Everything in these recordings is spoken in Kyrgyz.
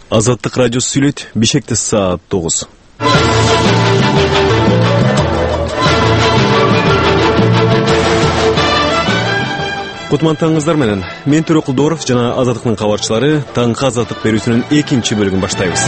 Азаттык радиосу сүйлөйт. Бишкекте саат 9. Кутмантаңыздар менен. Мен Төрөк Кулдоров жана Азаттыктын кабарчылары таңкы азаттык берүүсүнүн 2-чи бөлүгүн баштайбыз.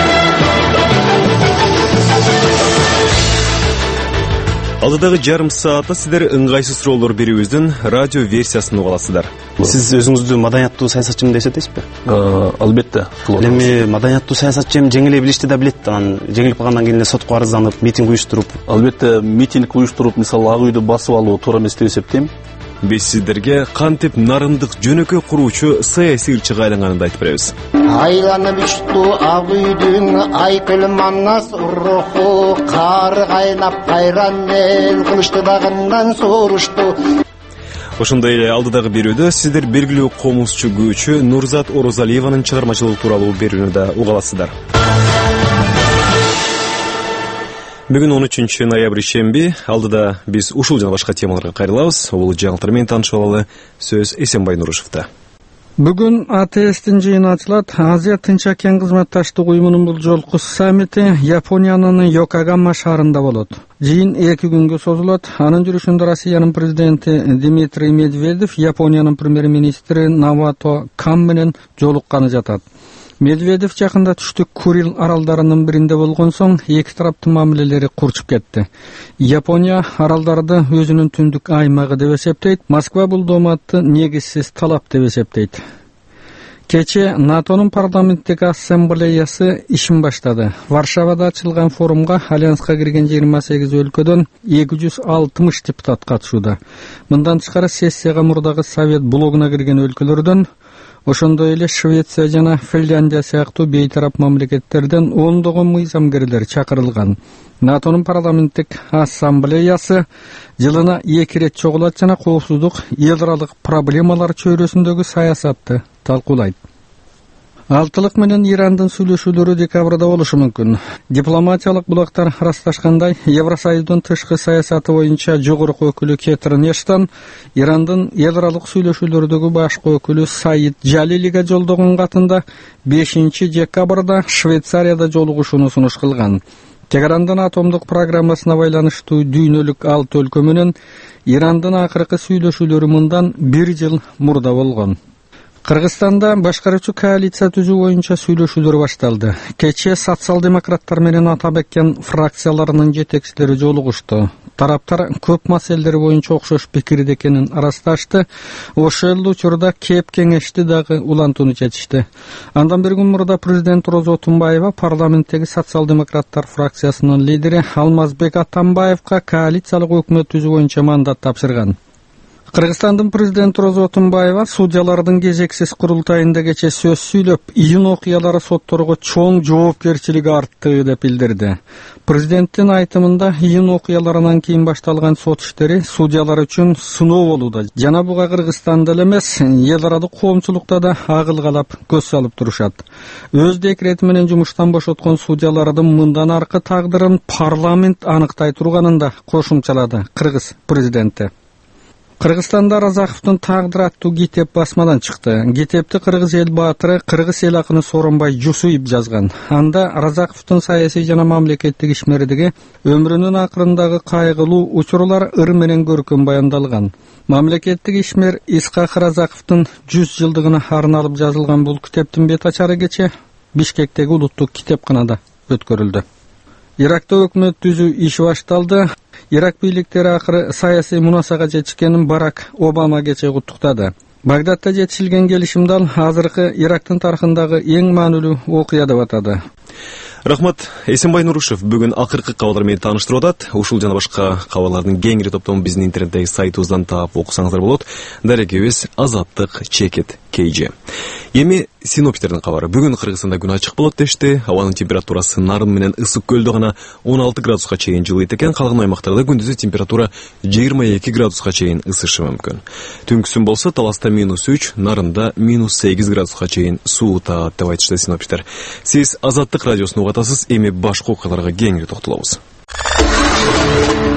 Алдыдагы жарым саатта сиздер ыңгайсыз суроолор берүүбүздүн радио версиясын уга аласыздар. Сиз өзүңүздү маданияттуу саясатчымын деп эсептейсизби? Албетте. Эми маданияттуу саясатчы жеңиле билишти да билет. Анан жеңилип калгандан кийин сотко арызданып, митинг уюштуруп. Албетте, митинг уюштуруп, мисалы Ак үйдү басып алуу туура эмес деп эсептейм. Биз сиздерге кантип нарындык жөнөкөй куруучу саясий ырчыга айланганын айтып беребиз. Айланып учту Ак үйдүн айкыл маннас руху, кар кайнап кайран эл кылычты дагындан сурушту. Ошондой эле алдыдагы берүүдө сиздер белгилүү комузчу күүчү Нурзат Орозалиеванын чыгармачылыгы тууралуу берүүнү да уга аласыздар. Бүгүн 13 ноябрь шемби. Алдыда биз ушул жана башка темаларга кайрылабыз. Бул жаңылыктар менен таанышып алалы. Сөз Эсенбай Нурушевда. Бүгүн АТСтин жыйыны ачылат. Азия Тынч океан кызматташтык уюмунун бул жолку саммити Япониянын Йокогама шаарында болот. Жыйын 2 күнгө созулат. Анын жүрүшүндө Россиянын президенти Дмитрий Медведев, Япониянын премьер-министри Навато Кан менен жолукканы жатат. Медведев жакында түштүк Курил аралдарынын биринде болгон соң эки тараптын мамилелери курчуп кетти. Япония аралдарды өзүнүн түндүк аймагы деп эсептейт. Москва бул дооматты негизсиз талап деп эсептейт. Кече НАТОнун парламенттик ассамблеясы ишин баштады. Варшавада ачылган форумга альянска кирген 28 өлкөдөн 260 депутат катышууда. Мындан тышкары сессияга мурдагы Совет блогуна кирген өлкөлөрдөн, ошондой эле Швеция жана Финляндия сыяктуу бейтарап мамлекеттерден ондогон мыйзамгерлер чакырылган. НАТОнун парламенттик ассамблеясы жылына 2 рет чогулат жана коопсуздук, эл аралык проблемалар чөйрөсүндөгү саясатты талкуулайт. Алтылык менен Ирандын сүйлөшүүлөрү декабрда болушу мүмкүн. Дипломатиялык булактар ырасташкандай, Евросоюздун тышкы саясаты боюнча жогорку өкүлү Кетрин Эштон Ирандын эл аралык сүйлөшүүлөрдөгү башкы өкүлү Саид Жалилиге жолдогон катында 5 декабрда Швейцарияда жолугушууну сунуш кылган. Тегерандын атомдук программасына байланыштуу дүйнөлүк 6 өлкө менен Ирандын акыркы сүйлөшүүлөрү мындан 1 жыл мурда болгон. Кыргызстанда башкаруучу коалиция түзүү боюнча сүйлөшүүлөр башталды. Кече социал-демократтар менен Атабеккен фракцияларынын жетекчилери жолугушту. Тараптар көп маселелер боюнча окшош пикирде экенин арасташты. Ошол эле учурда кеп кеңешти дагы улантууну чечишти. Андан бир күн мурда президент Роза Отунбаева парламенттеги социал-демократтар фракциясынын лидери Алмазбек Атамбаевга коалициялык өкмөт түзүү боюнча мандат тапшырган. Кыргызстандын президенти Роза Отунбаева судьялардын кезексиз курултайында кече сөз сүйлөп, июнь окуялары сотторго чоң жоопкерчилиги артты деп билдирди. Президенттин айтымында июнь окуяларынан кийин башталган сот иштери судьялар үчүн сыноо болууда. Жана буга Кыргызстанда эле эмес, эл аралык коомчулукта да агылгалап көз салып турушат. Өз декрети менен жумуштан бошоткон судьялардын мындан аркы тагдырын парламент аныктай турганын да кошумчалады кыргыз президенти. Кыргызстанда Разаковдун тагдыры аттуу китеп басмадан чыкты. Китепти кыргыз эл баатыры, кыргыз эл акыны Сооронбай Жусуев жазган. Анда Разаковдун саясий жана мамлекеттик ишмердиги, өмүрүнүн акырындагы кайгылуу учурлар ыр менен көркөм баяндалган. Мамлекеттик ишмер Исхак Разаковдун 100 жылдыгына арналып жазылган бул китептин бет ачары кече Бишкектеги улуттук китепканада өткөрүлдү. Иракта өкмөт түзүү иш башталды. Ирак бийликтери акыры саясий мунасага жетишкенин Барак Обама кече куттуктады. Багдадта жетишилген келишимдал азыркы Ирактын тарыхындагы эң маанилүү окуя деп атады. Рахмат. Эсенбай Нурушев бүгүн акыркы кабарлар менен тааныштырып атат. Ушул жана башка кабарлардын кеңири топтомун биздин интернеттеги сайтыбыздан таап окусаңыздар болот. Дарегебиз Азаттык чекит KG. Эми синоптиктердин кабары. Бүгүн Кыргызстанда күн ачык болот дешти. Абанын температурасы Нарын менен Ысык көлдө гана 16 градуска чейин жылыйт экен. Калган аймактарда күндүзү температура 22 градуска чейин ысышы мүмкүн. Түнкүсүн болсо Таласта -3, Нарында -8 градуска чейин суутат деп айтышты синоптиктер. Сиз Азаттык радиосун угатасыз. Эми башка окуяларга кеңири токтолобуз.